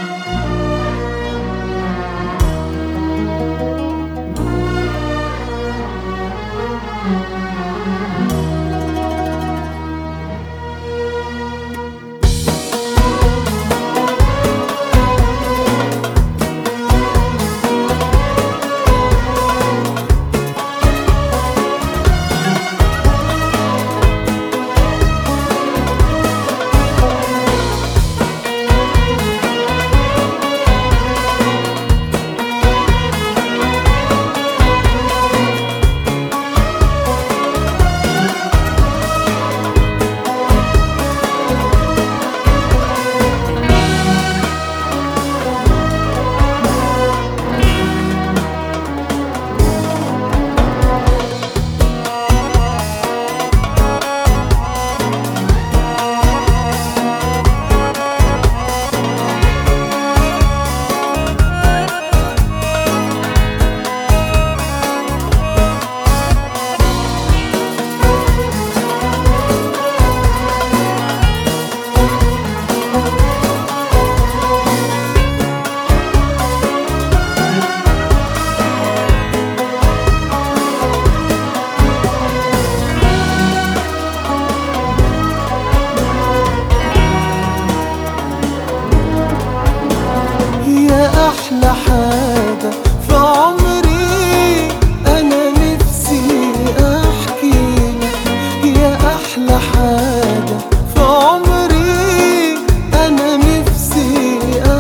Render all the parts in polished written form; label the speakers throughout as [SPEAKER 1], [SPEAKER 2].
[SPEAKER 1] أحلى حاجة في عمري أنا نفسي أحكيلك، يا أحلى حاجة في عمري أنا نفسي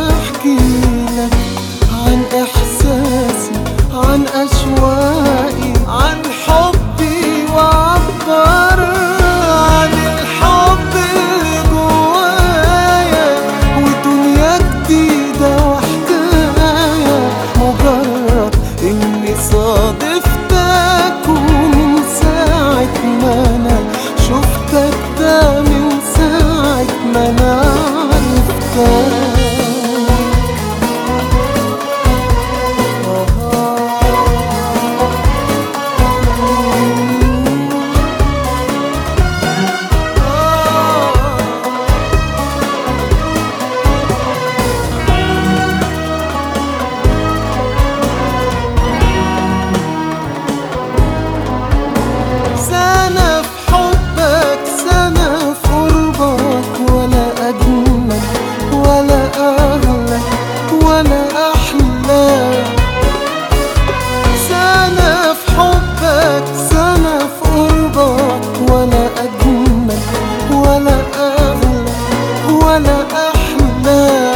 [SPEAKER 1] أحكيلك عن إحساسي، عن أشواقي، عن حبي، وأعبر عن الحب اللي جوايا ودنيا جديدة إني صادفتك، ومن ساعة ما أنا شفتك ده من ساعة ما أنا عرفتك. سنة في حبك، سنة في قربك، ولا أجمل ولا أغلى ولا أحلى. سنة في حبك، سنة في قربك، ولا أجمل ولا أغلى ولا أحلى.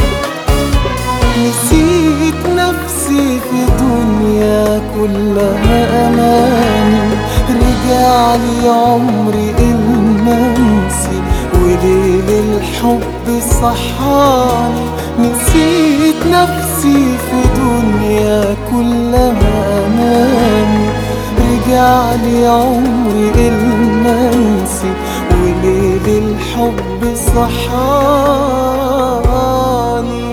[SPEAKER 1] نسيت نفسي في دنيا كلها أماني، رجعلي عمري المنسي وليل الحب صحاني. نسيت نفسي في دنيا كلها أماني، رجعلي عمري المنسي وليل الحب صحاني.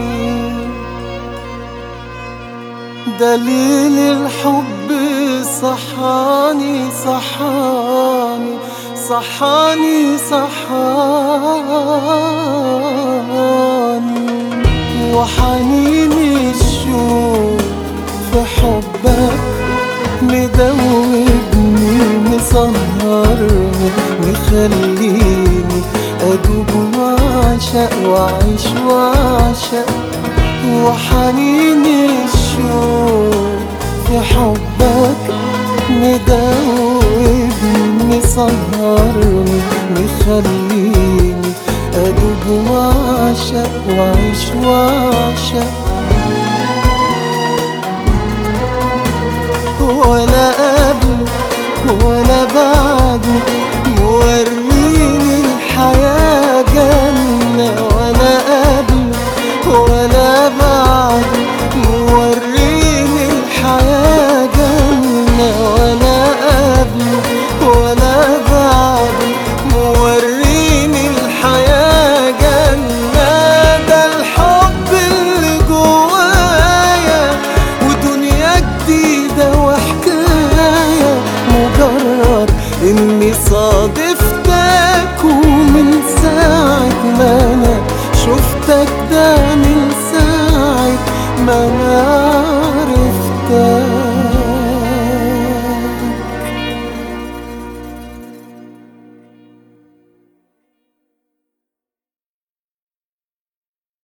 [SPEAKER 1] دليل الحب صحاني صحاني صحاني صحاني. وحنين الشوق في حبك مدوبني، مسهرني، مخليني أدوب وأعشق وأعيش وأعشق. وحنين الشوق في حبك مدوبني، مسهرني، مخليني أدوب وأعشق وأعيش وأعشق. ولا قبل ولا بعد موريني الحياة جنة، ولا قبل ولا بعد موريني الحياة جنة، ولا قبل ولا بعد موريني الحياة جنة. ده الحب اللي جوايا ودنيا جديدة وحكاية، مجرد إني صادق